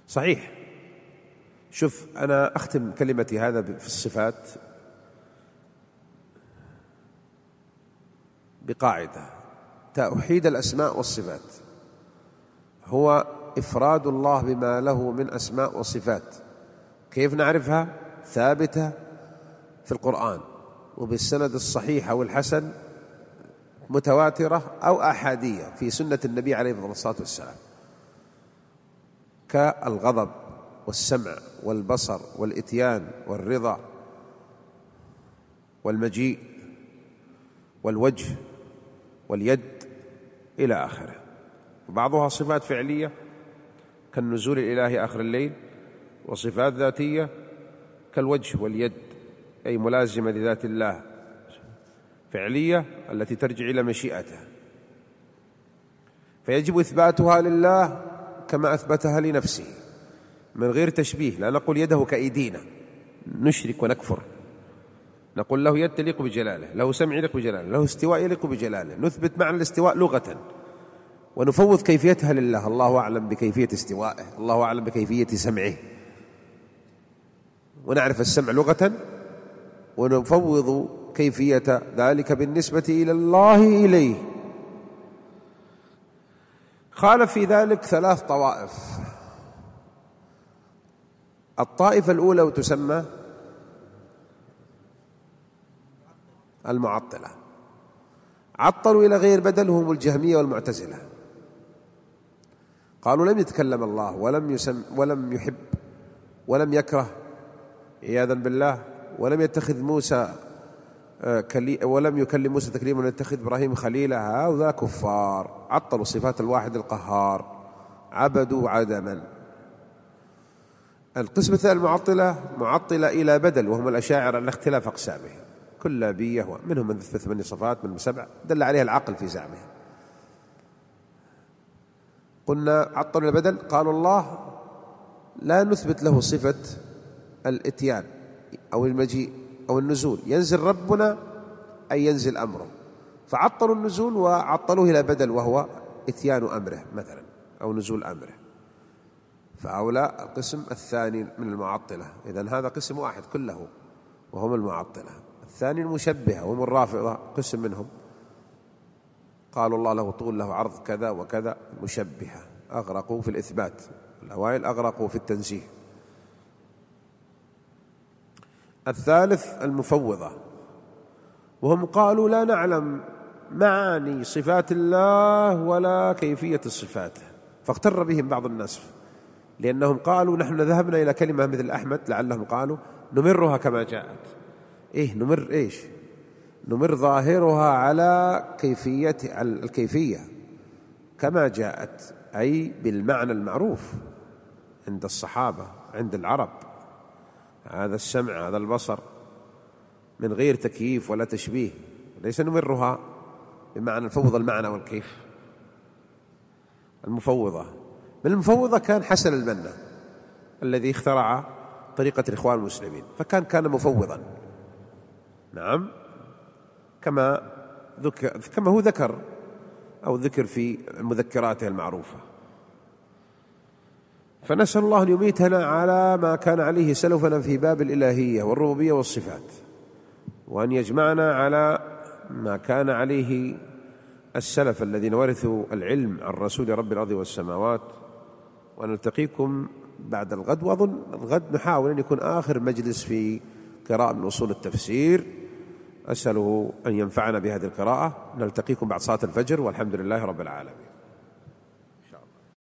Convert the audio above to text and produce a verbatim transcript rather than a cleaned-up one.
صحيح. شوف، أنا أختم كلمتي هذا في الصفات بقاعدة: توحيد الأسماء والصفات هو إفراد الله بما له من أسماء وصفات. كيف نعرفها؟ ثابتة في القرآن وبالسند الصحيح أو الحسن، متواترة أو أحادية في سنة النبي عليه الصلاة والسلام، كالغضب والسمع والبصر والإتيان والرضا والمجيء والوجه واليد إلى آخره. بعضها صفات فعلية كالنزول الإلهي آخر الليل، وصفات ذاتية كالوجه واليد، أي ملازمة لذات الله فعلية التي ترجع إلى مشيئته، فيجب إثباتها لله كما أثبتها لنفسه من غير تشبيه. لا نقول يده كأيدينا نشرك ونكفر، نقول له يد تليق بجلاله، له سمع يليق بجلاله، له استواء يليق بجلاله، نثبت معنى الاستواء لغة ونفوض كيفيتها لله. الله أعلم بكيفية استوائه، الله أعلم بكيفية سمعه، ونعرف السمع لغة ونفوض كيفية ذلك بالنسبة إلى الله إليه. خالف في ذلك ثلاث طوائف. الطائفة الأولى وتسمى المعطلة، عطلوا إلى غير بدل، هم الجهمية والمعتزلة. قالوا لم يتكلم الله ولم يسم ولم يحب ولم يكره عياذا بالله، ولم يتخذ موسى ولم يكلم موسى تكليما ولم يتخذ إبراهيم خليلا. هؤلاء كفار، عطلوا صفات الواحد القهار، عبدوا عدما. القسم الثاني المعطلة، معطلة إلى بدل، وهم الأشاعرة على اختلاف أقسامهم، كلابية، منهم من ثبت ثمانية صفات، منهم سبع دل عليها العقل في زعمه. قلنا عطلوا إلى بدل، قالوا الله لا نثبت له صفة الإتيان أو المجيء أو النزول، ينزل ربنا أي ينزل أمره، فعطلوا النزول وعطلوه إلى بدل وهو إتيان أمره مثلا أو نزول أمره. فهؤلاء القسم الثاني من المعطلة. إذن هذا قسم واحد كله وهم المعطلة. الثاني المشبهة وهم الرافضة، قسم منهم قالوا الله له طول له عرض كذا وكذا، مشبهة أغرقوا في الإثبات، الأوائل أغرقوا في التنزيه. الثالث المفوضة، وهم قالوا لا نعلم معاني صفات الله ولا كيفية الصفات، فاغتر بهم بعض الناس لأنهم قالوا نحن ذهبنا إلى كلمة مثل أحمد، لعلهم قالوا نمرها كما جاءت. إيه نمر إيش؟ نمر ظاهرها على كيفية الكيفية كما جاءت، أي بالمعنى المعروف عند الصحابة عند العرب، هذا السمع هذا البصر من غير تكييف ولا تشبيه، ليس نمرها بمعنى نفوض المعنى والكيف. المفوضة من المفوضة كان حسن البنا الذي اخترع طريقة الإخوان المسلمين، فكان كان مفوضا، نعم، كما ذكر كما هو ذكر أو ذكر في مذكراته المعروفة. فنسأل الله أن يميتنا على ما كان عليه سلفنا في باب الإلهية والربوبية والصفات، وأن يجمعنا على ما كان عليه السلف الذين ورثوا العلم عن رسول رب الأرض والسماوات. ونلتقيكم بعد الغد، وأظن الغد نحاول أن يكون آخر مجلس في قراءة من أصول التفسير، أسأله أن ينفعنا بهذه القراءة. نلتقيكم بعد صلاة الفجر، والحمد لله رب العالمين.